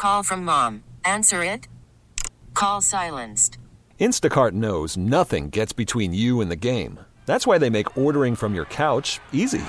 call from mom. Answer it. Call silenced. Instacart knows nothing gets between you and the game. That's why they make ordering from your couch easy.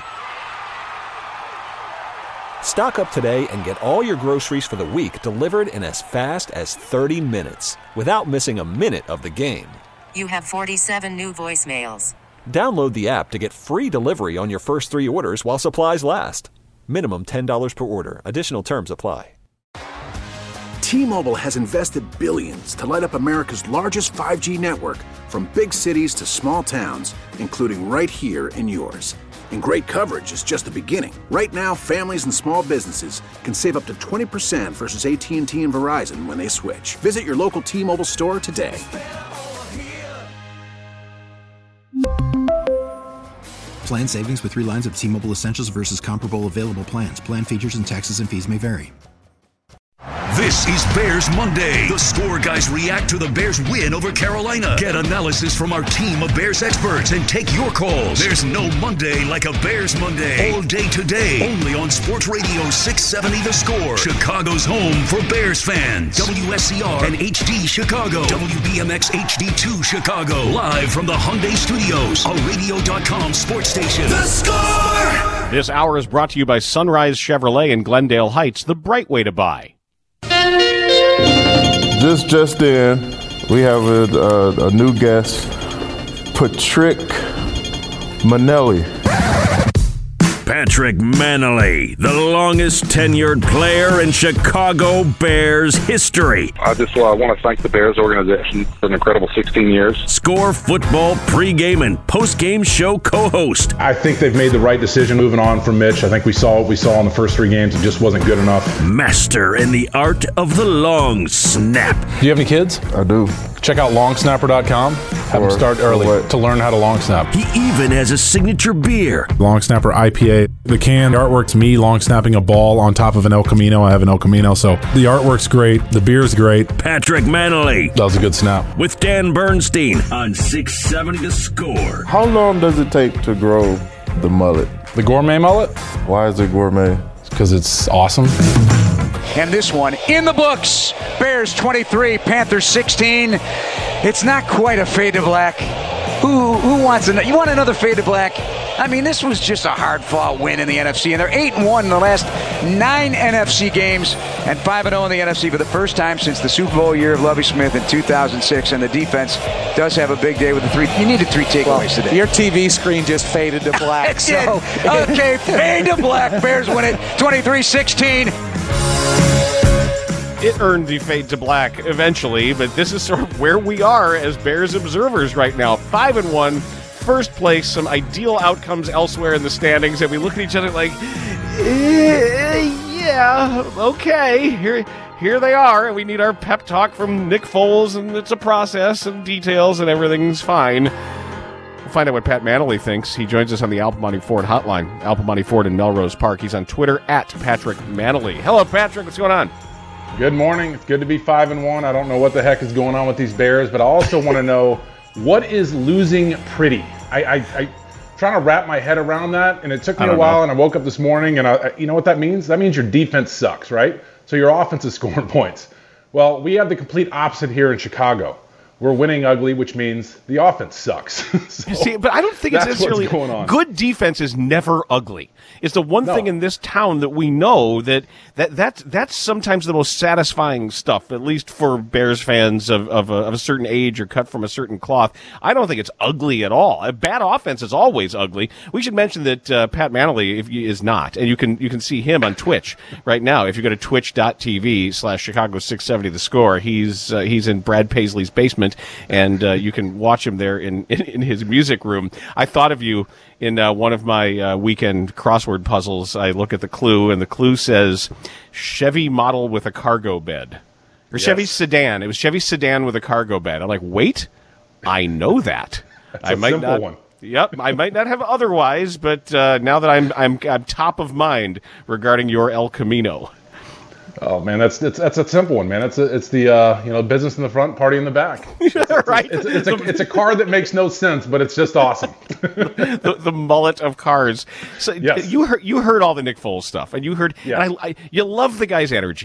Stock up today and get all your groceries for the week delivered in as fast as 30 minutes without missing a minute of the game. You have 47 new voicemails. Download the app to get free delivery on your first 3 orders while supplies last. Minimum $10 per order. Additional terms apply. T-Mobile has invested billions to light up America's largest 5G network, from big cities to small towns, including right here in yours. And great coverage is just the beginning. Right now, families and small businesses can save up to 20% versus AT&T and Verizon when they switch. Visit your local T-Mobile store today. Plan savings with 3 lines of T-Mobile Essentials versus comparable available plans. Plan features and taxes and fees may vary. This is Bears Monday. The Score guys react to the Bears win over Carolina. Get analysis from our team of Bears experts and take your calls. There's no Monday like a Bears Monday. All day today. Only on Sports Radio 670 The Score. Chicago's home for Bears fans. WSCR and HD Chicago. WBMX HD2 Chicago. Live from the Hyundai Studios. A radio.com sports station. The Score! This hour is brought to you by Sunrise Chevrolet in Glendale Heights, the bright way to buy. Just in, we have a new guest, Patrick Manelli. Patrick Manelli, the longest tenured player in Chicago Bears history. I just want to thank the Bears organization for an incredible 16 years. Score football pregame and postgame show co-host. I think they've made the right decision moving on from Mitch. I think we saw what we saw in the first 3 games. It just wasn't good enough. Master in the art of the long snap. Do you have any kids? I do. Check out longsnapper.com. Have them start early to learn how to long snap. He even has a signature beer. Long Snapper IPA. The can artwork's me long snapping a ball on top of an El Camino. I have an El Camino, so the artwork's great. The beer's great. Patrick Manelli. That was a good snap. With Dan Bernstein on 670 The Score. How long does it take to grow the mullet? The gourmet mullet? Why is it gourmet? Because it's awesome. And this one in the books. Bears 23, Panthers 16. It's not quite a fade to black. Who wants another? You want another fade to black? I mean, this was just a hard-fought win in the NFC, and they're 8-1 in the last 9 NFC games and 5-0 in the NFC for the first time since the Super Bowl year of Lovie Smith in 2006. And the defense does have a big day with the 3. You needed 3 takeaways today. Your TV screen just faded to black. It did. Okay, fade to black. Bears win it 23-16. It earned the fade to black eventually, but this is sort of where we are as Bears observers right now. 5-1, first place, some ideal outcomes elsewhere in the standings, and we look at each other like, yeah, okay, here they are, and we need our pep talk from Nick Foles, and it's a process and details, and everything's fine. We'll find out what Pat Manelli thinks. He joins us on the Al Piemonte Ford hotline. Al Piemonte Ford in Melrose Park. He's on Twitter at Patrick Manelli. Hello, Patrick. What's going on? Good morning. It's good to be 5-1. I don't know what the heck is going on with these Bears, but I also want to know, what is losing pretty? I trying to wrap my head around that, and it took me a while, and I woke up this morning, and you know what that means? That means your defense sucks, right? So your offense is scoring points. Well, we have the complete opposite here in Chicago. We're winning ugly, which means the offense sucks. See, but I don't think it's necessarily going on. Good defense is never ugly. It's the one thing in this town that we know that's sometimes the most satisfying stuff, at least for Bears fans of a certain age or cut from a certain cloth. I don't think it's ugly at all. A bad offense is always ugly. We should mention that Pat Manelli is not, and you can see him on Twitch right now. If you go to twitch.tv/Chicago670 The Score, he's in Brad Paisley's basement. And you can watch him there in his music room. I thought of you in one of my weekend crossword puzzles. I look at the clue, and the clue says Chevy model with a cargo bed. Or yes. Chevy sedan. It was Chevy sedan with a cargo bed. I'm like, wait, I know that. That's a simple one. Yep, I might not have otherwise, but now that I'm top of mind regarding your El Camino. Oh man, that's a simple one, man. It's the business in the front, party in the back. Right. It's a car that makes no sense, but it's just awesome. the mullet of cars. So yes. you heard all the Nick Foles stuff, and you heard. Yeah. And you love the guy's energy.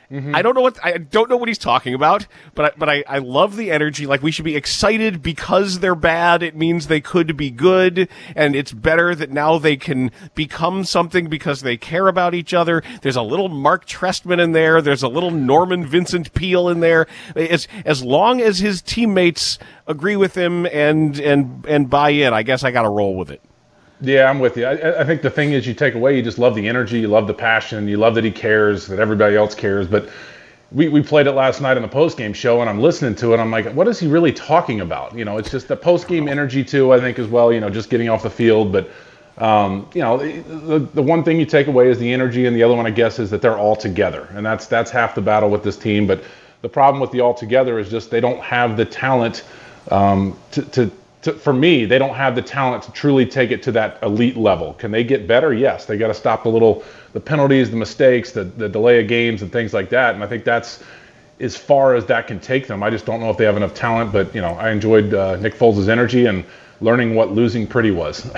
I don't know what he's talking about, but I love the energy. Like, we should be excited because they're bad. It means they could be good, and it's better that now they can become something because they care about each other. There's a little Mark Trestman in there. There's a little Norman Vincent Peale in there. As long as his teammates agree with him and buy in, I guess I got to roll with it. Yeah, I'm with you. I think the thing is, you take away, you just love the energy, you love the passion, you love that he cares, that everybody else cares. But we played it last night on the post-game show, and I'm listening to it. I'm like, what is he really talking about? You know, it's just the post-game energy too, I think, as well, you know, just getting off the field. But, you know, the one thing you take away is the energy, and the other one, I guess, is that they're all together. And that's half the battle with this team. But the problem with the all together is just they don't have the talent for me, they don't have the talent to truly take it to that elite level. Can they get better? Yes. They got to stop the penalties, the mistakes, the delay of games and things like that. And I think that's as far as that can take them. I just don't know if they have enough talent. But, you know, I enjoyed Nick Foles' energy and learning what losing pretty was.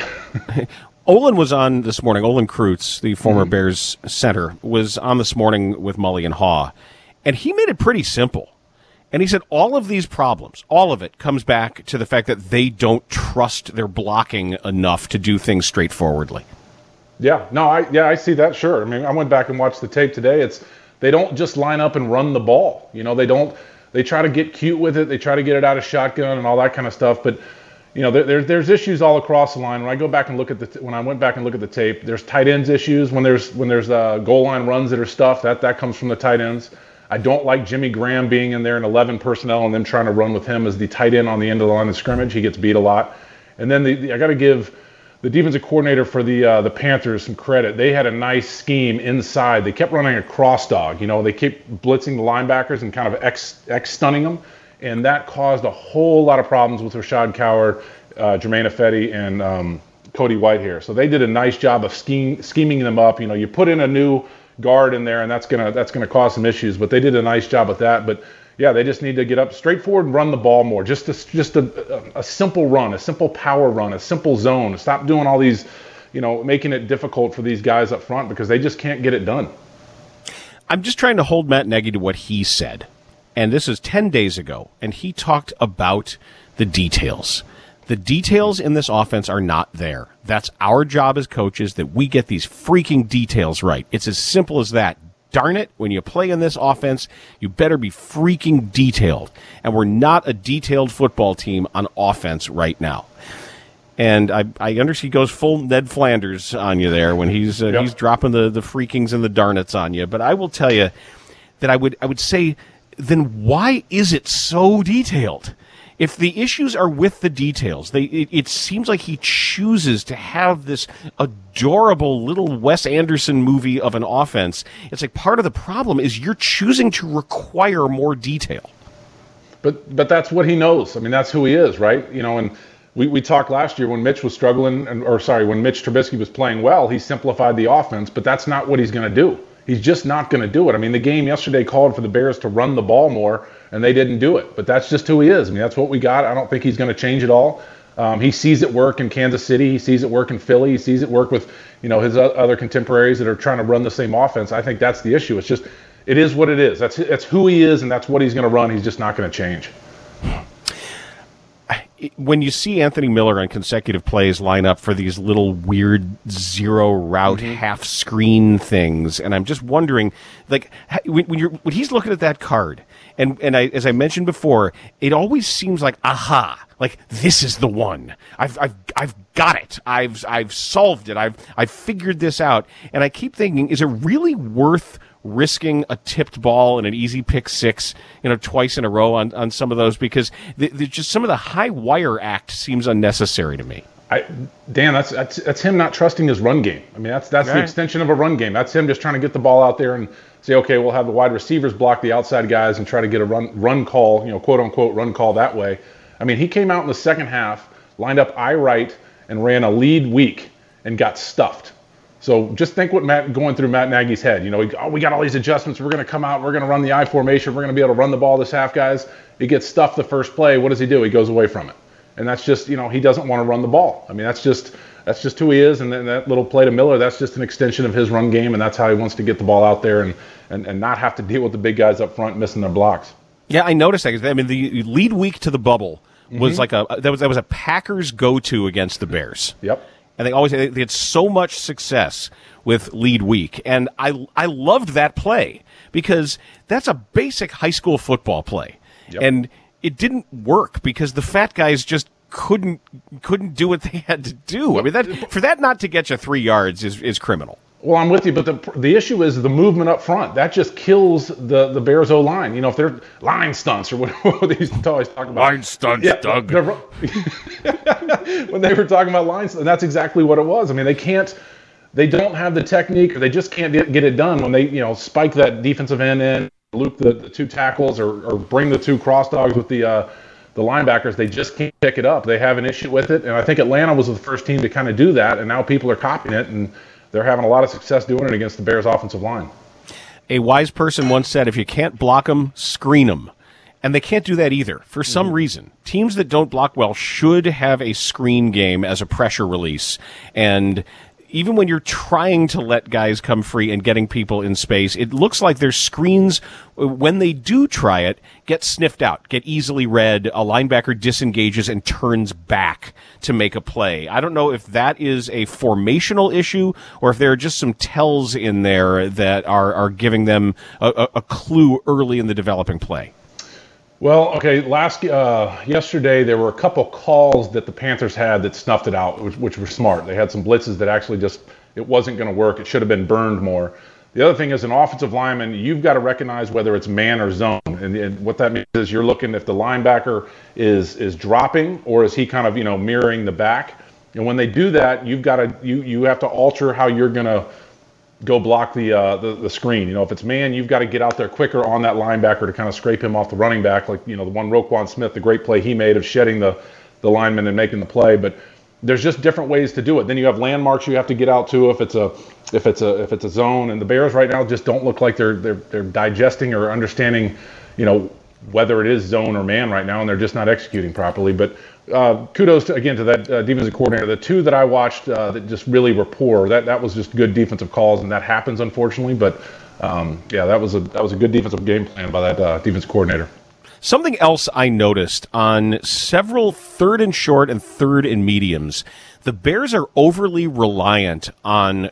Olin was on this morning. Olin Kreutz, the former Bears center, was on this morning with Mully and Haw. And he made it pretty simple. And he said all of these problems, all of it comes back to the fact that they don't trust their blocking enough to do things straightforwardly. Yeah, no, I see that, sure. I mean, I went back and watched the tape today. They don't just line up and run the ball. You know, they try to get cute with it. They try to get it out of shotgun and all that kind of stuff. But, you know, there's issues all across the line. When I go back and look at when I went back and look at the tape, there's tight ends issues. When there's goal line runs that are stuffed, that comes from the tight ends. I don't like Jimmy Graham being in there in 11 personnel and them trying to run with him as the tight end on the end of the line of scrimmage. He gets beat a lot. And then I got to give the defensive coordinator for the Panthers some credit. They had a nice scheme inside. They kept running a cross dog. You know, they kept blitzing the linebackers and kind of X-stunning them. And that caused a whole lot of problems with Rashad Coward, Jermaine Ifedi, and Cody Whitehair. So they did a nice job of scheming them up. You know, you put in a new guard in there, and that's gonna cause some issues. But they did a nice job with that. But yeah, they just need to get up straightforward and run the ball more. Just a simple run, a simple power run, a simple zone. Stop doing all these, you know, making it difficult for these guys up front because they just can't get it done. I'm just trying to hold Matt Nagy to what he said, and this is 10 days ago, and he talked about the details. The details in this offense are not there. That's our job as coaches, that we get these freaking details right. It's as simple as that. Darn it, when you play in this offense, you better be freaking detailed. And we're not a detailed football team on offense right now. And I understand he goes full Ned Flanders on you there when he's dropping the freakings and the darnets on you. But I will tell you that I would say, then why is it so detailed? If the issues are with the details, it seems like he chooses to have this adorable little Wes Anderson movie of an offense. It's like part of the problem is you're choosing to require more detail. But that's what he knows. I mean, that's who he is, right? You know, and we talked last year when Mitch was struggling, when Mitch Trubisky was playing well, he simplified the offense, but that's not what he's going to do. He's just not going to do it. I mean, the game yesterday called for the Bears to run the ball more, and they didn't do it. But that's just who he is. I mean, that's what we got. I don't think he's going to change it all. He sees it work in Kansas City. He sees it work in Philly. He sees it work with, you know, his other contemporaries that are trying to run the same offense. I think that's the issue. It's just, it is what it is. That's who he is, and that's what he's going to run. He's just not going to change. When you see Anthony Miller on consecutive plays line up for these little weird zero route half screen things, and I'm just wondering, like, when he's looking at that card, and as I mentioned before, it always seems like aha, like this is the one. I've got it. I've solved it. I've figured this out, and I keep thinking, is it really worth risking a tipped ball and an easy pick six, you know, twice in a row on some of those, because just some of the high wire act seems unnecessary to me. Dan, that's him not trusting his run game. I mean, that's right. The extension of a run game. That's him just trying to get the ball out there and say, okay, we'll have the wide receivers block the outside guys and try to get a run call, you know, quote unquote run call that way. I mean, he came out in the second half, lined up eye right, and ran a lead weak and got stuffed. So just think what going through Matt Nagy's head. You know, we got all these adjustments. We're going to come out. We're going to run the I formation. We're going to be able to run the ball this half, guys. He gets stuffed the first play. What does he do? He goes away from it. and that's just, he doesn't want to run the ball. I mean, that's just who he is, and then that little play to Miller, that's just an extension of his run game, and that's how he wants to get the ball out there and not have to deal with the big guys up front missing their blocks. Yeah, I noticed that. I mean, the lead week to the bubble was like that was a Packers go-to against the Bears. Yep. And they had so much success with lead week, and I loved that play because that's a basic high school football play, and it didn't work because the fat guys just couldn't do what they had to do. I mean, for that not to get you 3 yards is criminal. Well, I'm with you, but the issue is the movement up front. That just kills the Bears O-line. If they're line stunts or what they used to always talk about. Line stunts, Doug. When they were talking about line stunts, that's exactly what it was. I mean, they don't have the technique, or they just can't get it done when they, spike that defensive end in, loop the two tackles, or bring the two cross dogs with the linebackers. They just can't pick it up. They have an issue with it, and I think Atlanta was the first team to kind of do that, and now people are copying it, and they're having a lot of success doing it against the Bears' offensive line. A wise person once said, if you can't block them, screen them. And they can't do that either. For some reason, teams that don't block well should have a screen game as a pressure release. And even when you're trying to let guys come free and getting people in space, it looks like their screens, when they do try it, get sniffed out, get easily read. A linebacker disengages and turns back to make a play. I don't know if that is a formational issue or if there are just some tells in there that are giving them a clue early in the developing play. Well, okay, yesterday there were a couple calls that the Panthers had that snuffed it out, which were smart. They had some blitzes that actually it wasn't going to work. It should have been burned more. The other thing is, an offensive lineman, you've got to recognize whether it's man or zone. And what that means is you're looking if the linebacker is dropping or is he kind of, mirroring the back. And when they do that, you have to alter how you're going to go block the screen. If it's man, you've got to get out there quicker on that linebacker to kind of scrape him off the running back, like the one Roquan Smith, the great play he made of shedding the lineman and making the play. But there's just different ways to do it. Then you have landmarks you have to get out to if it's a zone. And the Bears right now just don't look like they're digesting or understanding, whether it is zone or man right now, and they're just not executing properly. But kudos to that defensive coordinator. The two that I watched that just really were poor. That was just good defensive calls, and that happens unfortunately. But that was a good defensive game plan by that defensive coordinator. Something else I noticed on several 3rd and short and 3rd and mediums, the Bears are overly reliant on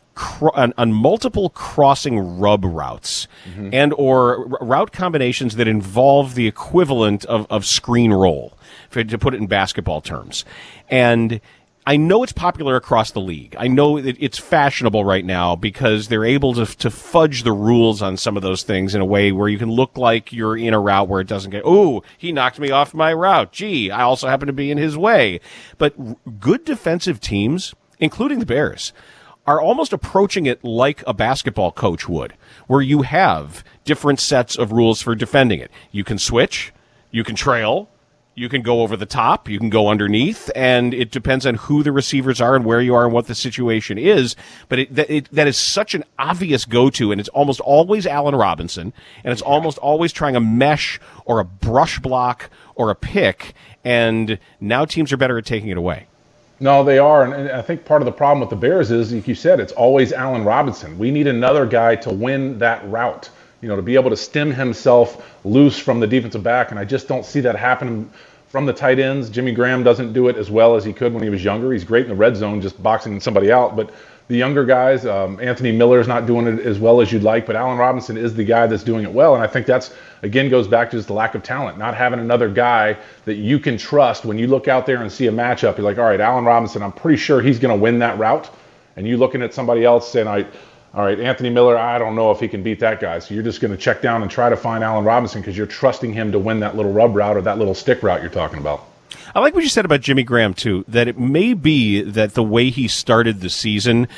multiple crossing rub routes and or route combinations that involve the equivalent of screen roll, to put it in basketball terms. And I know it's popular across the league. I know it's fashionable right now because they're able to fudge the rules on some of those things in a way where you can look like you're in a route where it doesn't get, ooh, he knocked me off my route. Gee, I also happen to be in his way. But good defensive teams, including the Bears, are almost approaching it like a basketball coach would, where you have different sets of rules for defending it. You can switch, you can trail, you can go over the top, you can go underneath, and it depends on who the receivers are and where you are and what the situation is. But that is such an obvious go-to, and it's almost always Allen Robinson, and it's almost always trying a mesh or a brush block or a pick, and now teams are better at taking it away. No, they are, and I think part of the problem with the Bears is, like you said, it's always Allen Robinson. We need another guy to win that route, to be able to stem himself loose from the defensive back, and I just don't see that happening from the tight ends. Jimmy Graham doesn't do it as well as he could when he was younger. He's great in the red zone, just boxing somebody out, but the younger guys, Anthony Miller's not doing it as well as you'd like, but Allen Robinson is the guy that's doing it well, and I think that's, again, goes back to just the lack of talent, not having another guy that you can trust. When you look out there and see a matchup, you're like, all right, Allen Robinson, I'm pretty sure he's going to win that route, and you looking at somebody else saying, all right, Anthony Miller, I don't know if he can beat that guy. So you're just going to check down and try to find Allen Robinson because you're trusting him to win that little rub route or that little stick route you're talking about. I like what you said about Jimmy Graham, too, that it may be that the way he started the season,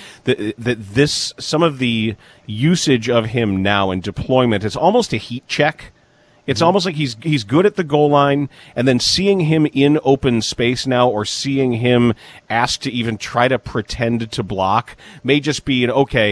that some of the usage of him now and deployment is almost a heat check. It's almost like he's good at the goal line, and then seeing him in open space now or seeing him asked to even try to pretend to block may just be okay,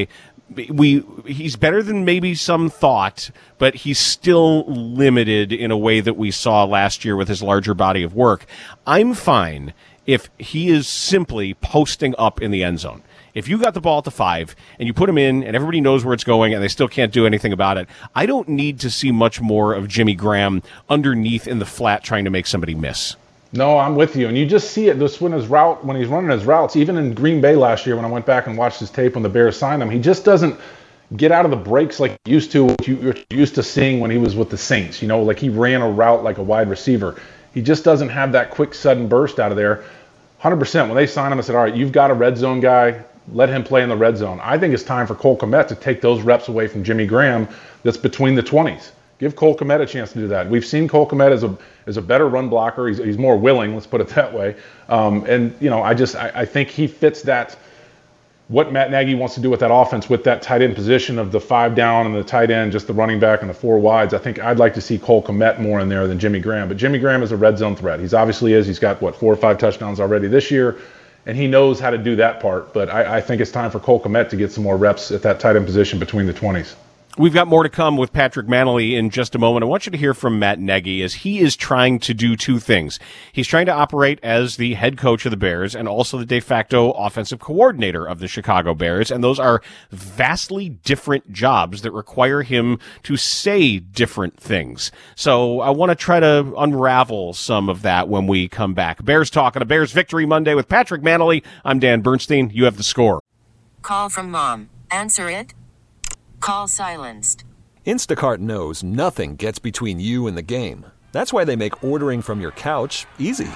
he's better than maybe some thought, but he's still limited in a way that we saw last year with his larger body of work. I'm fine if he is simply posting up in the end zone. If you got the ball at the 5 and you put him in and everybody knows where it's going and they still can't do anything about it, I don't need to see much more of Jimmy Graham underneath in the flat trying to make somebody miss. No, I'm with you. And you just see it this when he's running his routes, even in Green Bay last year when I went back and watched his tape when the Bears signed him, he just doesn't get out of the breaks like he used to, what you're used to seeing when he was with the Saints. You know, like he ran a route like a wide receiver. He just doesn't have that quick, sudden burst out of there. 100%. When they signed him, I said, all right, you've got a red zone guy. Let him play in the red zone. I think it's time for Cole Kmet to take those reps away from Jimmy Graham that's between the 20s. Give Cole Kmet a chance to do that. We've seen Cole Kmet as a better run blocker. He's more willing, let's put it that way. And, you know, I think he fits that, what Matt Nagy wants to do with that offense, with that tight end position of the 5 down and the tight end, just the running back and the 4 wides. I think I'd like to see Cole Kmet more in there than Jimmy Graham. But Jimmy Graham is a red zone threat. He's obviously is. He's got, 4 or 5 touchdowns already this year. And he knows how to do that part. But I think it's time for Cole Kmet to get some more reps at that tight end position between the 20s. We've got more to come with Patrick Mannelly in just a moment. I want you to hear from Matt Nagy as he is trying to do 2 things. He's trying to operate as the head coach of the Bears and also the de facto offensive coordinator of the Chicago Bears. And those are vastly different jobs that require him to say different things. So I want to try to unravel some of that when we come back. Bears Talk on a Bears Victory Monday with Patrick Mannelly. I'm Dan Bernstein. You have the score. Call from mom. Answer it. Call silenced. Instacart knows nothing gets between you and the game. That's why they make ordering from your couch easy.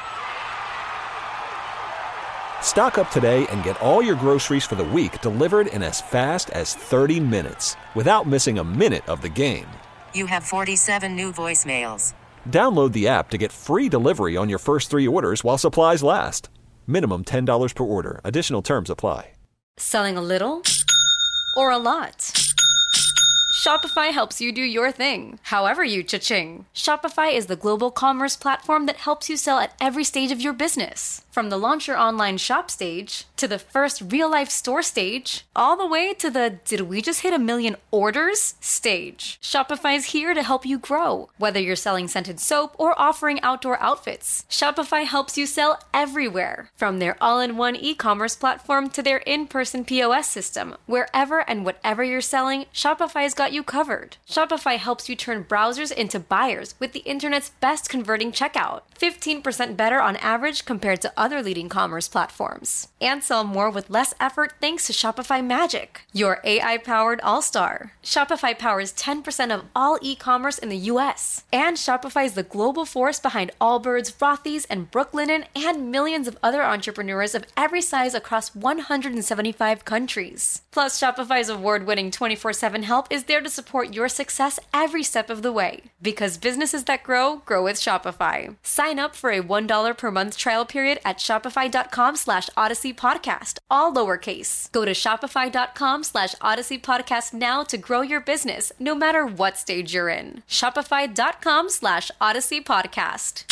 Stock up today and get all your groceries for the week delivered in as fast as 30 minutes without missing a minute of the game. You have 47 new voicemails. Download the app to get free delivery on your first 3 orders while supplies last. Minimum $10 per order. Additional terms apply. Selling a little or a lot? Shopify helps you do your thing, however you cha-ching. Shopify is the global commerce platform that helps you sell at every stage of your business. From the launch your online shop stage, to the first real-life store stage, all the way to the did we just hit 1 million orders stage. Shopify's here to help you grow. Whether you're selling scented soap or offering outdoor outfits, Shopify helps you sell everywhere. From their all-in-one e-commerce platform to their in-person POS system, wherever and whatever you're selling, Shopify's got you covered. Shopify helps you turn browsers into buyers with the internet's best converting checkout. 15% better on average compared to other leading commerce platforms. And sell more with less effort thanks to Shopify Magic, your AI-powered all-star. Shopify powers 10% of all e-commerce in the U.S. And Shopify is the global force behind Allbirds, Rothy's, and Brooklinen, and millions of other entrepreneurs of every size across 175 countries. Plus, Shopify's award-winning 24/7 help is there to support your success every step of the way. Because businesses that grow, grow with Shopify. Sign up for a $1 per month trial period at shopify.com/Odyssey Podcast, all lowercase. Go to shopify.com/Odyssey Podcast now to grow your business, no matter what stage you're in. Shopify.com/Odyssey Podcast.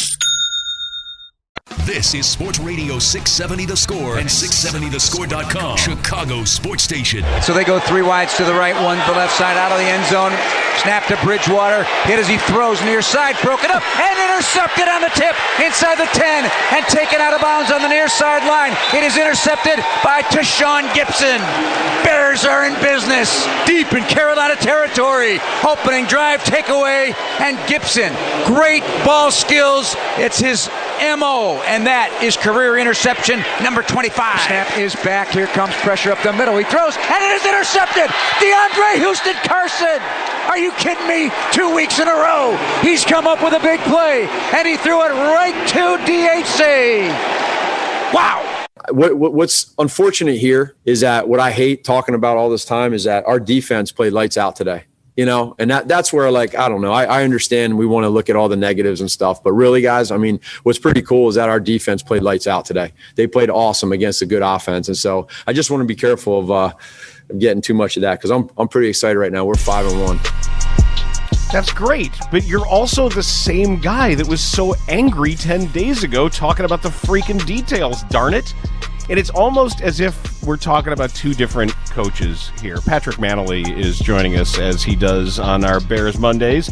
This is Sports Radio 670 The Score and 670thescore.com, Chicago sports station. So they go 3 wides to the right, 1 to the left side, out of the end zone. Snap to Bridgewater. Hit as he throws near side, broken up and intercepted on the tip inside the 10 and taken out of bounds on the near sideline. It is intercepted by Tashawn Gibson. Bears are in business deep in Carolina territory. Opening drive, takeaway, and Gibson. Great ball skills. It's his MO, and that is career interception number 25. Snap is back. Here comes pressure up the middle. He throws, and it is intercepted. DeAndre Houston Carson. Are you kidding me? 2 weeks in a row. He's come up with a big play, and he threw it right to DHC. Wow. What's unfortunate here is that what I hate talking about all this time is that our defense played lights out today. You know, and that's where, like, I don't know. I understand we want to look at all the negatives and stuff, but really, guys, I mean, what's pretty cool is that our defense played lights out today. They played awesome against a good offense, and so I just want to be careful of getting too much of that because I'm pretty excited right now. We're 5-1. That's great, but you're also the same guy that was so angry 10 days ago talking about the freaking details, darn it. And it's almost as if we're talking about two different coaches here. Patrick Mannelly is joining us as he does on our Bears Mondays.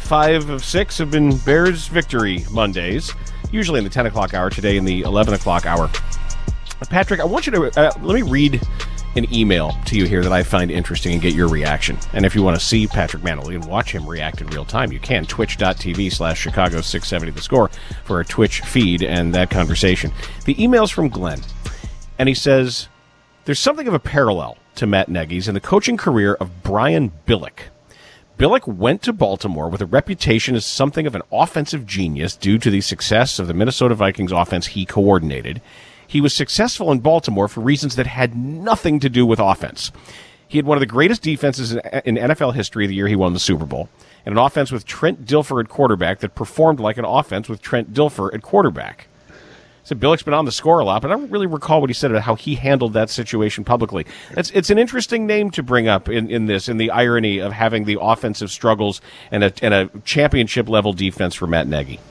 5 of 6 have been Bears Victory Mondays, usually in the 10 o'clock hour, today in the 11 o'clock hour. Patrick, I want you to let me read an email to you here that I find interesting and get your reaction. And if you want to see Patrick Mannelly and watch him react in real time, you can. Twitch.tv/Chicago670 The Score for our Twitch feed and that conversation. The email's from Glenn, and he says, there's something of a parallel to Matt Nagy's in the coaching career of Brian Billick. Billick went to Baltimore with a reputation as something of an offensive genius due to the success of the Minnesota Vikings offense he coordinated. He was successful in Baltimore for reasons that had nothing to do with offense. He had one of the greatest defenses in NFL history the year he won the Super Bowl, and an offense with Trent Dilfer at quarterback that performed like an offense with Trent Dilfer at quarterback. So Billick's been on the score a lot, but I don't really recall what he said about how he handled that situation publicly. It's an interesting name to bring up in the irony of having the offensive struggles and a championship-level defense for Matt Nagy.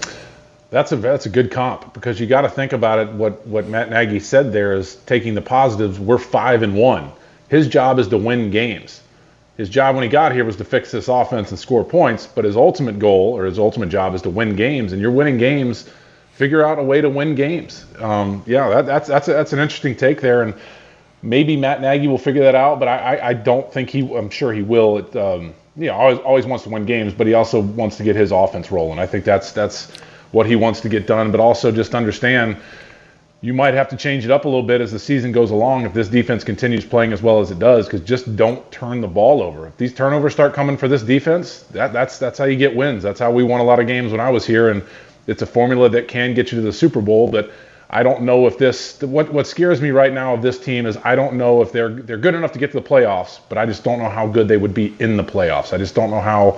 That's a good comp, because you got to think about it. What Matt Nagy said there is taking the positives. We're 5-1. His job is to win games. His job when he got here was to fix this offense and score points. But his ultimate goal or his ultimate job is to win games. And you're winning games. Figure out a way to win games. That's an interesting take there. And maybe Matt Nagy will figure that out. But I don't think he. I'm sure he will. Always wants to win games, but he also wants to get his offense rolling. I think that's what he wants to get done, but also just understand you might have to change it up a little bit as the season goes along if this defense continues playing as well as it does, because just don't turn the ball over. If these turnovers start coming for this defense, that's how you get wins. That's how we won a lot of games when I was here, and it's a formula that can get you to the Super Bowl, but I don't know if what scares me right now of this team is I don't know if they're good enough to get to the playoffs, but I just don't know how good they would be in the playoffs. I just don't know how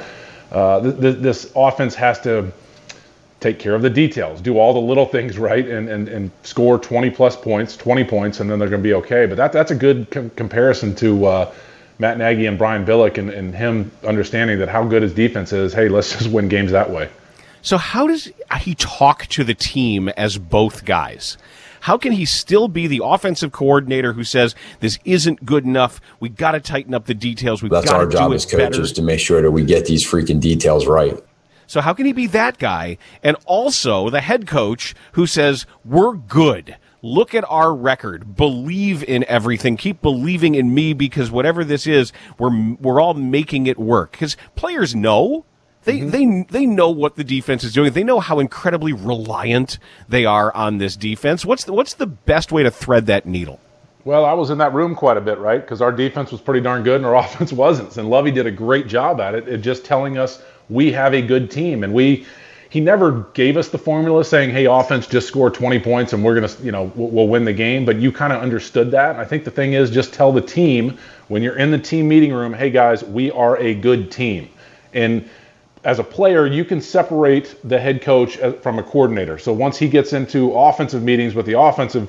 this offense has to take care of the details, do all the little things right, and score 20 points, and then they're going to be okay. But that's a good comparison to Matt Nagy and Brian Billick and him understanding that how good his defense is. Hey, let's just win games that way. So how does he talk to the team as both guys? How can he still be the offensive coordinator who says this isn't good enough? We got to tighten up the details. That's our job as coaches, to make sure that we get these freaking details right. So how can he be that guy and also the head coach who says, we're good, look at our record, believe in everything, keep believing in me, because whatever this is, we're all making it work? Because players know. They know what the defense is doing. They know how incredibly reliant they are on this defense. What's the best way to thread that needle? Well, I was in that room quite a bit, right? Because our defense was pretty darn good and our offense wasn't. And Lovie did a great job at it, just telling us we have a good team. And he never gave us the formula saying, hey, offense, just score 20 points and we're going to, we'll win the game. But you kind of understood that. And I think the thing is, just tell the team when you're in the team meeting room, hey, guys, we are a good team. And as a player, you can separate the head coach from a coordinator. So once he gets into offensive meetings with the offensive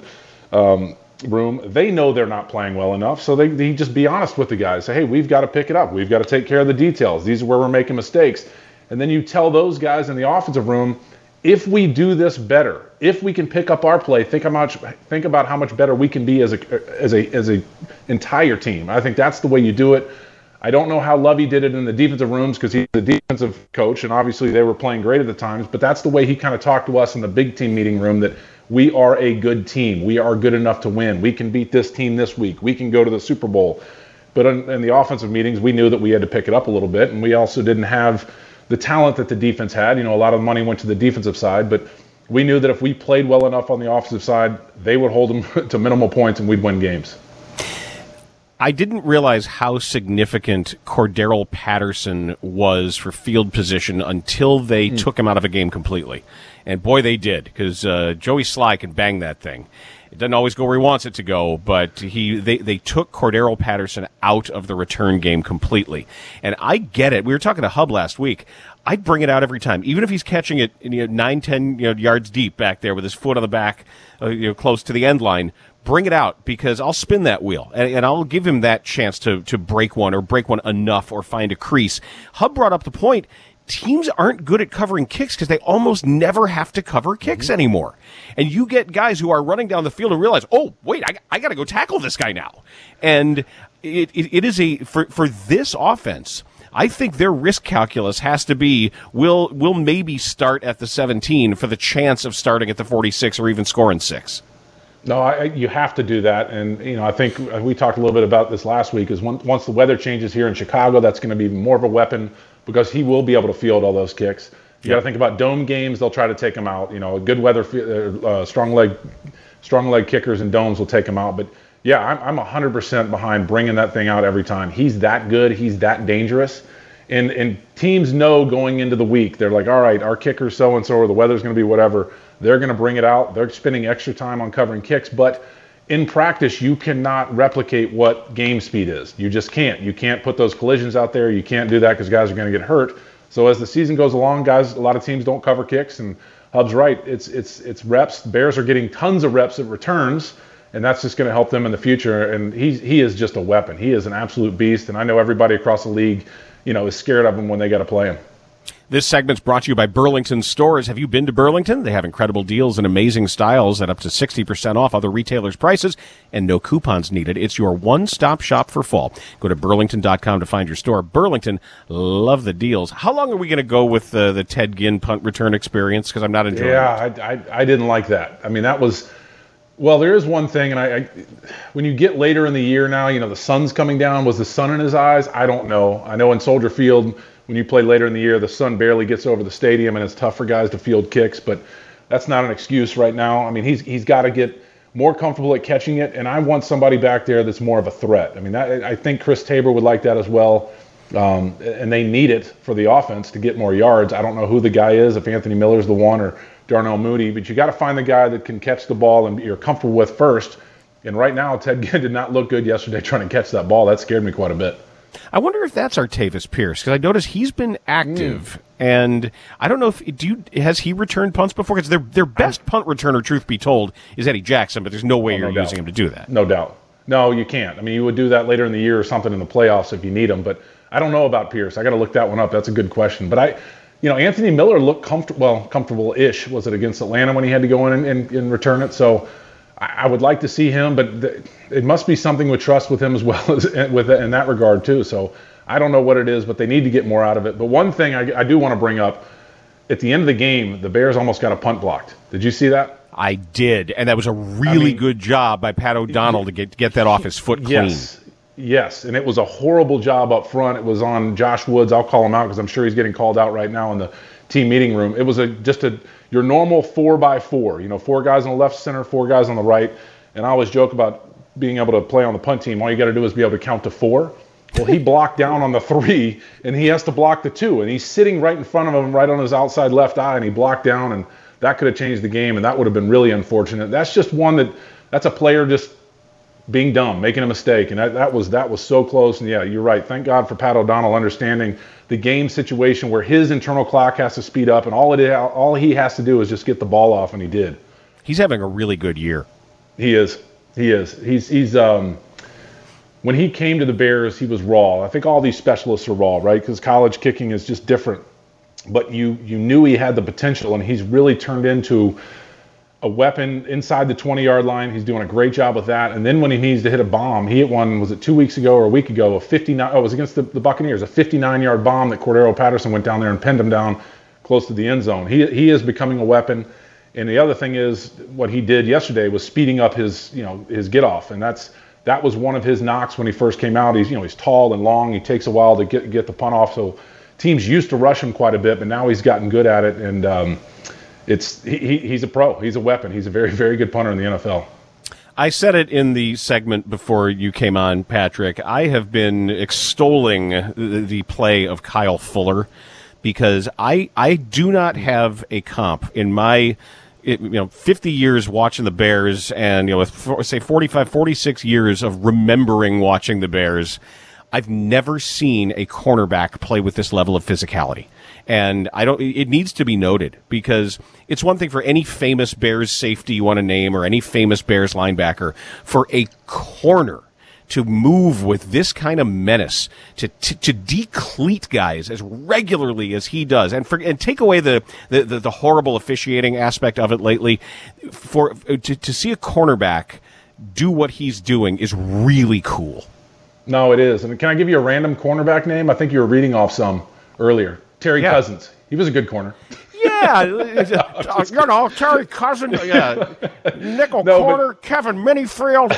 room, they know they're not playing well enough. So they just be honest with the guys. Say, hey, we've got to pick it up. We've got to take care of the details. These are where we're making mistakes. And then you tell those guys in the offensive room, if we do this better, if we can pick up our play, think about how much better we can be as a entire team. I think that's the way you do it. I don't know how Lovie did it in the defensive rooms because he's the defensive coach, and obviously they were playing great at the times, but that's the way he kind of talked to us in the big team meeting room, that we are a good team. We are good enough to win. We can beat this team this week. We can go to the Super Bowl. But in the offensive meetings, we knew that we had to pick it up a little bit, and we also didn't have the talent that the defense had. A lot of money went to the defensive side, but we knew that if we played well enough on the offensive side, they would hold them to minimal points and we'd win games. I didn't realize how significant Cordarrelle Patterson was for field position until they took him out of a game completely. And boy, they did, because Joey Sly can bang that thing. It doesn't always go where he wants it to go, but they took Cordarrelle Patterson out of the return game completely. And I get it. We were talking to Hub last week. I'd bring it out every time, even if he's catching it 9-10 yards deep back there with his foot on the back, close to the end line. Bring it out, because I'll spin that wheel, and I'll give him that chance to break one, or break one enough, or find a crease. Hub brought up the point, teams aren't good at covering kicks because they almost never have to cover kicks anymore. And you get guys who are running down the field and realize, oh, wait, I got to go tackle this guy now. And it is for this offense, I think their risk calculus has to be, we'll maybe start at the 17 for the chance of starting at the 46 or even scoring 6. No, you have to do that. And, I think we talked a little bit about this last week, is once the weather changes here in Chicago, that's going to be more of a weapon because he will be able to field all those kicks. You got to think about dome games. They'll try to take him out. Good weather, strong leg kickers and domes will take him out. But, yeah, I'm 100% behind bringing that thing out every time. He's that good. He's that dangerous. And teams know going into the week, they're like, all right, our kicker's so-and-so, or the weather's going to be whatever. They're going to bring it out. They're spending extra time on covering kicks. But in practice, you cannot replicate what game speed is. You just can't. You can't put those collisions out there. You can't do that because guys are going to get hurt. So as the season goes along, guys, a lot of teams don't cover kicks. And Hub's right. It's reps. Bears are getting tons of reps at returns, and that's just going to help them in the future. And he is just a weapon. He is an absolute beast. And I know everybody across the league, is scared of him when they got to play him. This segment's brought to you by Burlington Stores. Have you been to Burlington? They have incredible deals and amazing styles at up to 60% off other retailers' prices and no coupons needed. It's your one-stop shop for fall. Go to burlington.com to find your store. Burlington, love the deals. How long are we going to go with the Ted Ginn punt return experience? Because I'm not enjoying it. Yeah, I didn't like that. I mean, that was... Well, there is one thing, and I when you get later in the year now, the sun's coming down. Was the sun in his eyes? I don't know. I know in Soldier Field, when you play later in the year, the sun barely gets over the stadium, and it's tough for guys to field kicks, but that's not an excuse right now. I mean, he's got to get more comfortable at catching it, and I want somebody back there that's more of a threat. I mean, I think Chris Tabor would like that as well, and they need it for the offense to get more yards. I don't know who the guy is, if Anthony Miller's the one or Darnell Mooney, but you got to find the guy that can catch the ball and you're comfortable with first. And right now, Ted Ginn did not look good yesterday trying to catch that ball. That scared me quite a bit. I wonder if that's Artavis Pierce, because I noticed he's been active, and I don't know if has he returned punts before? Because their best punt returner, truth be told, is Eddie Jackson, but there's no way you're using him to do that. No doubt. No, you can't. I mean, you would do that later in the year or something in the playoffs if you need him, but I don't know about Pierce. I got to look that one up. That's a good question. But Anthony Miller looked comfortable-ish. Was it against Atlanta when he had to go in and return it? So I would like to see him, but it must be something with trust with him as well as in that regard too. So I don't know what it is, but they need to get more out of it. But one thing I do want to bring up, at the end of the game, the Bears almost got a punt blocked. Did you see that? I did, and that was a really good job by Pat O'Donnell to get that off his foot clean. Yes, and it was a horrible job up front. It was on Josh Woods. I'll call him out because I'm sure he's getting called out right now in the team meeting room. It was your normal 4x4. 4 guys on the left center, 4 guys on the right. And I always joke about being able to play on the punt team. All you got to do is be able to count to 4. Well, he blocked down on the 3, and he has to block the 2. And he's sitting right in front of him, right on his outside left eye, and he blocked down, and that could have changed the game, and that would have been really unfortunate. That's just one that's a player just being dumb, making a mistake, and that was so close. And yeah, you're right. Thank God for Pat O'Donnell understanding the game situation where his internal clock has to speed up, and all he has to do is just get the ball off, and he did. He's having a really good year. He is. He's when he came to the Bears, he was raw. I think all these specialists are raw, right? Because college kicking is just different. But you knew he had the potential, and he's really turned into a weapon inside the 20-yard line. He's doing a great job with that. And then when he needs to hit a bomb, he hit one, was it 2 weeks ago or a week ago, it was against the Buccaneers, a 59-yard bomb that Cordero Patterson went down there and pinned him down close to the end zone. He is becoming a weapon. And the other thing is what he did yesterday was speeding up his get off. And that was one of his knocks when he first came out. He's tall and long. He takes a while to get the punt off. So teams used to rush him quite a bit, but now he's gotten good at it. And he's a pro. He's a weapon. He's a very, very good punter in the NFL. I said it in the segment before you came on, Patrick. I have been extolling the play of Kyle Fuller because I do not have a comp in my 50 years watching the Bears and, say 45, 46 years of remembering watching the Bears. I've never seen a cornerback play with this level of physicality. And it needs to be noted because it's one thing for any famous Bears safety you want to name or any famous Bears linebacker, for a corner to move with this kind of menace, to decleat guys as regularly as he does, and take away the horrible officiating aspect of it lately, to see a cornerback do what he's doing is really cool. No, it is. And can I give you a random cornerback name? I think you were reading off some earlier. Terry Cousins. He was a good corner. Yeah, Terry Cousins. Yeah, nickel corner, Kevin Minifield.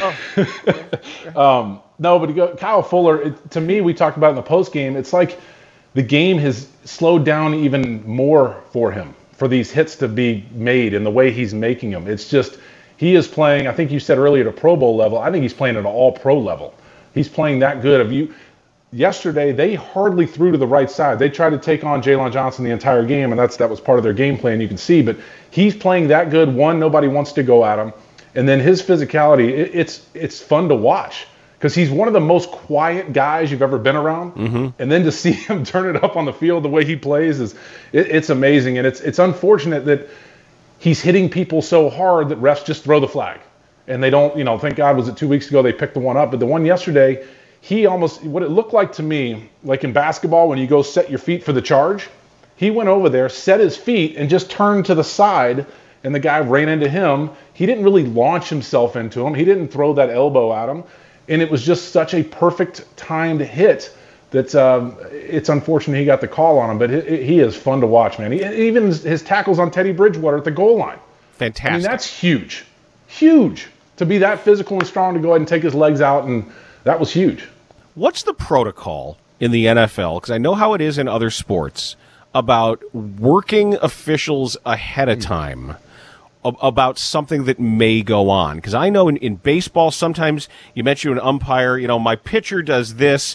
No, but Kyle Fuller. To me, we talked about in the post game. It's like the game has slowed down even more for him, for these hits to be made and the way he's making them. It's just he is playing. I think you said earlier at a Pro Bowl level. I think he's playing at an All-Pro level. He's playing that good. Yesterday, they hardly threw to the right side. They tried to take on Jalen Johnson the entire game, and that was part of their game plan, you can see. But he's playing that good. One, nobody wants to go at him. And then his physicality, it's fun to watch because he's one of the most quiet guys you've ever been around. Mm-hmm. And then to see him turn it up on the field the way he plays, it's amazing. And it's unfortunate that he's hitting people so hard that refs just throw the flag. And they don't, thank God, was it 2 weeks ago they picked the one up. But the one yesterday, what it looked like to me, like in basketball when you go set your feet for the charge, he went over there, set his feet, and just turned to the side, and the guy ran into him. He didn't really launch himself into him. He didn't throw that elbow at him. And it was just such a perfect timed hit that it's unfortunate he got the call on him. But he is fun to watch, man. Even his tackles on Teddy Bridgewater at the goal line. Fantastic. I mean, that's huge. Huge. To be that physical and strong to go ahead and take his legs out, and that was huge. What's the protocol in the NFL? Because I know how it is in other sports about working officials ahead of time about something that may go on. Because I know in baseball, sometimes you mention an umpire, my pitcher does this.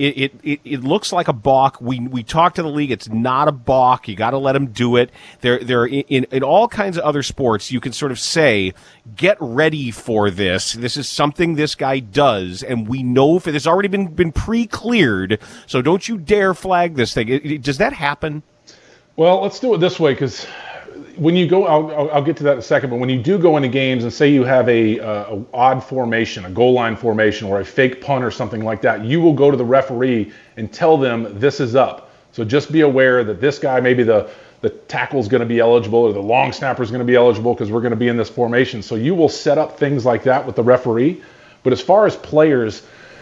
It looks like a balk. We talk to the league. It's not a balk. You got to let him do it. There in all kinds of other sports, you can sort of say, get ready for this. This is something this guy does, and we know if it's already been pre-cleared, so don't you dare flag this thing. Does that happen? Well, let's do it this way, because when you go, I'll get to that in a second, but when you do go into games and say you have a odd formation, a goal line formation, or a fake punt or something like that, you will go to the referee and tell them this is up. So just be aware that this guy, maybe the tackle is going to be eligible or the long snapper is going to be eligible because we're going to be in this formation. So you will set up things like that with the referee. But as far as players,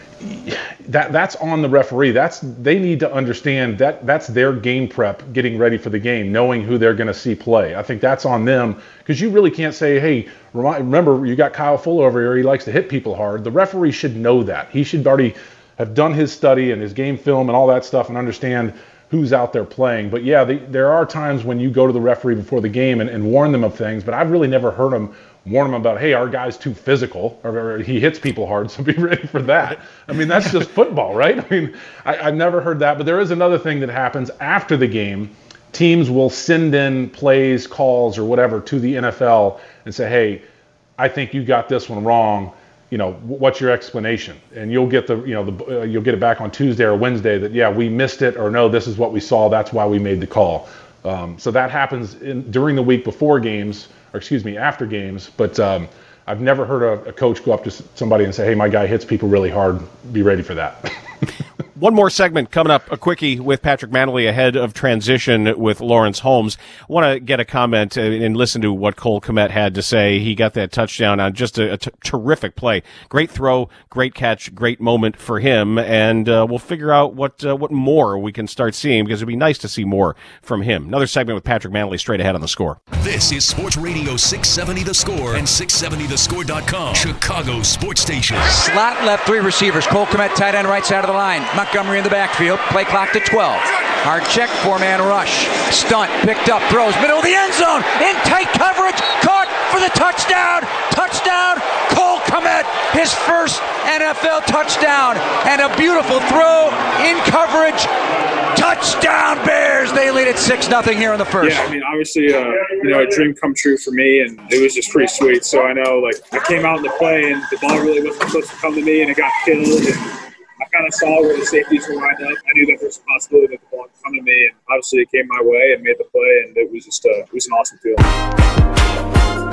that's on the referee. They need to understand that's their game prep, getting ready for the game, knowing who they're going to see play. I think that's on them, because you really can't say, hey, remember you got Kyle Fuller over here, he likes to hit people hard. The referee should know that. He should already have done his study and his game film and all that stuff and understand who's out there playing. But yeah, there are times when you go to the referee before the game and warn them of things, but I've really never heard them warn them about, hey, our guy's too physical, or he hits people hard, so be ready for that. I mean, that's just football, right? I mean, I've never heard that. But there is another thing that happens after the game. Teams will send in plays, calls, or whatever to the NFL and say, hey, I think you got this one wrong. What's your explanation? And you'll get you'll get it back on Tuesday or Wednesday that, yeah, we missed it, or no, this is what we saw. That's why we made the call. So that happens during the week before games, after games. But I've never heard a coach go up to somebody and say, hey, my guy hits people really hard. Be ready for that. One more segment coming up, a quickie with Patrick Mannelly ahead of transition with Lawrence Holmes. I want to get a comment and listen to what Cole Kmet had to say. He got that touchdown on just a terrific play. Great throw, great catch, great moment for him. And we'll figure out what more we can start seeing, because it'd be nice to see more from him. Another segment with Patrick Mannelly straight ahead on The Score. This is Sports Radio 670 The Score and 670thescore.com. Chicago Sports Station. Slot left, three receivers. Cole Kmet, tight end, right side of the line. Montgomery in the backfield. Play clock to 12. Hard check, four-man rush. Stunt, picked up, throws, middle of the end zone. In tight coverage, caught for the touchdown. Touchdown, Cole Kmet. His first NFL touchdown. And a beautiful throw in coverage. Touchdown, Bears. They lead at 6-0 here in the first. Yeah, I mean, obviously, a dream come true for me, and it was just pretty sweet. So I know, I came out in the play, and the ball really wasn't supposed to come to me, and it got killed. And I kind of saw where the safeties were lined up. I knew that there was a possibility that the ball would come to me, and obviously it came my way and made the play, and it was just it was an awesome feeling.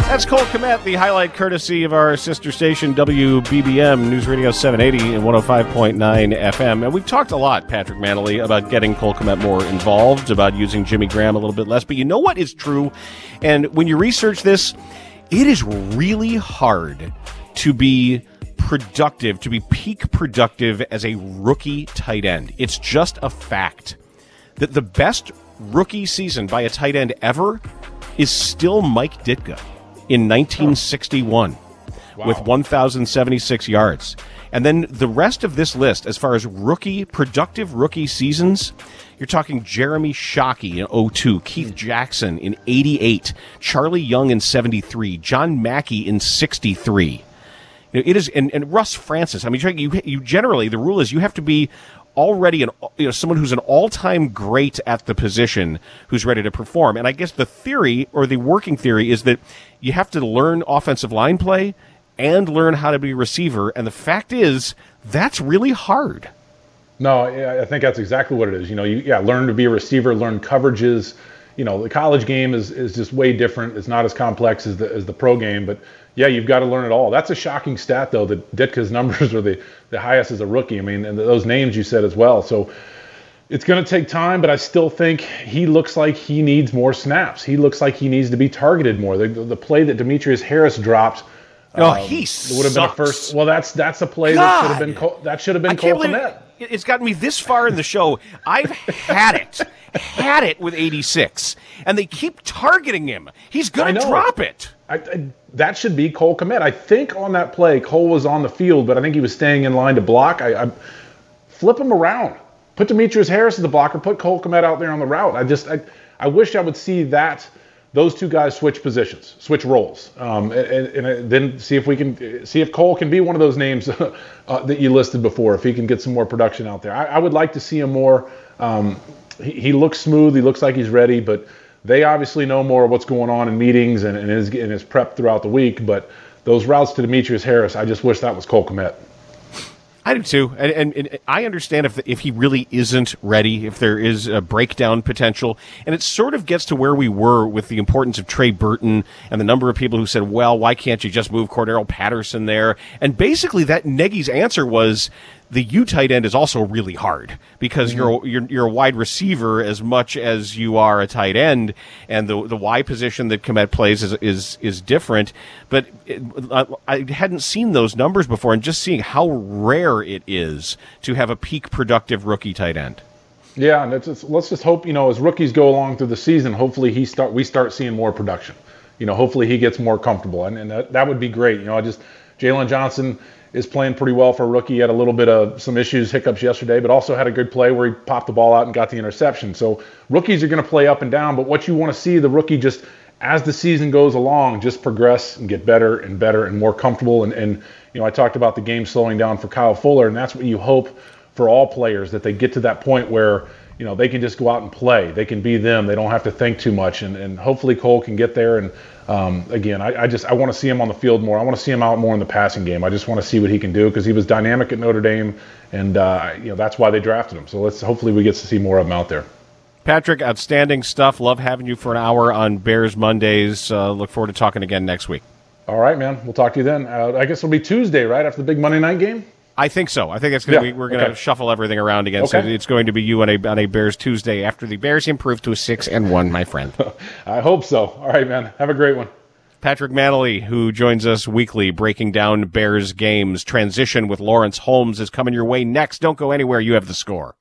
That's Cole Kmet, the highlight courtesy of our sister station, WBBM, News Radio 780 and 105.9 FM. And we've talked a lot, Patrick Manley, about getting Cole Kmet more involved, about using Jimmy Graham a little bit less. But you know what is true? And when you research this, it is really hard to be productive, to be peak productive as a rookie tight end. It's just a fact that the best rookie season by a tight end ever is still Mike Ditka in 1961 with 1,076 yards. And then the rest of this list, as far as productive rookie seasons, you're talking Jeremy Shockey in 02, Keith Jackson in 88, Charlie Young in 73, John Mackey in 63. It is, and Russ Francis. I mean, you generally, the rule is you have to be already someone who's an all-time great at the position who's ready to perform. And I guess the theory, or the working theory, is that you have to learn offensive line play and learn how to be a receiver. And the fact is, that's really hard. No, I think that's exactly what it is. Learn to be a receiver, learn coverages. The college game is just way different. It's not as complex as the pro game, but yeah, you've got to learn it all. That's a shocking stat, though, that Ditka's numbers are the highest as a rookie. I mean, and those names you said as well. So it's going to take time, but I still think he looks like he needs more snaps. He looks like he needs to be targeted more. The play that Demetrius Harris dropped, he would have been a first. Well, that's a play that should have been Cole Kmet. It's gotten me this far in the show. I've had it with 86, and they keep targeting him. He's going to drop it. That should be Cole Kmet. I think on that play, Cole was on the field, but I think he was staying in line to block. I flip him around. Put Demetrius Harris as the blocker. Put Cole Kmet out there on the route. I wish I would see those two guys switch positions, switch roles, and then see if Cole can be one of those names that you listed before, if he can get some more production out there. I would like to see him more. He looks smooth. He looks like he's ready, but they obviously know more of what's going on in meetings and his prep throughout the week. But those routes to Demetrius Harris, I just wish that was Cole Kmet. I do too, and I understand if he really isn't ready, if there is a breakdown potential, and it sort of gets to where we were with the importance of Trey Burton and the number of people who said, well, why can't you just move Cordero Patterson there? And basically that Nagy's answer was, the U tight end is also really hard because you're a wide receiver as much as you are a tight end, and the Y position that Kmet plays is different. But I hadn't seen those numbers before, and just seeing how rare it is to have a peak productive rookie tight end. Yeah, and let's just hope, as rookies go along through the season, hopefully we start seeing more production. Hopefully he gets more comfortable, and that would be great. Jalen Johnson is playing pretty well for a rookie. He had a little bit of some hiccups yesterday, but also had a good play where he popped the ball out and got the interception. So rookies are going to play up and down, but what you want to see, the rookie just, as the season goes along, just progress and get better and better and more comfortable. And I talked about the game slowing down for Kyle Fuller, and that's what you hope for all players, that they get to that point where they can just go out and play. They can be them. They don't have to think too much. And hopefully Cole can get there. And again, I want to see him on the field more. I want to see him out more in the passing game. I just want to see what he can do because he was dynamic at Notre Dame, and that's why they drafted him. So hopefully we get to see more of him out there. Patrick, outstanding stuff. Love having you for an hour on Bears Mondays. Look forward to talking again next week. All right, man. We'll talk to you then. I guess it'll be Tuesday, right, after the big Monday night game? I think so. I think it's going to be. We're going to shuffle everything around again. Okay. So it's going to be you on a Bears Tuesday after the Bears improve to a 6-1, my friend. I hope so. All right, man. Have a great one. Patrick Manley, who joins us weekly, breaking down Bears games. Transition with Lawrence Holmes is coming your way next. Don't go anywhere. You have the score.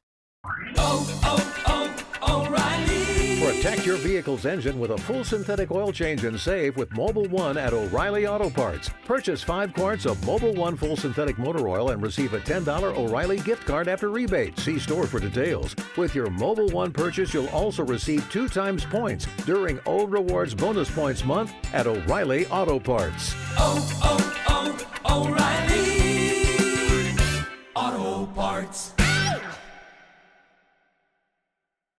Protect your vehicle's engine with a full synthetic oil change and save with Mobil 1 at O'Reilly Auto Parts. Purchase 5 quarts of Mobil 1 full synthetic motor oil and receive a $10 O'Reilly gift card after rebate. See store for details. With your Mobil 1 purchase, you'll also receive 2 times points during O Rewards Bonus Points Month at O'Reilly Auto Parts. O'Reilly.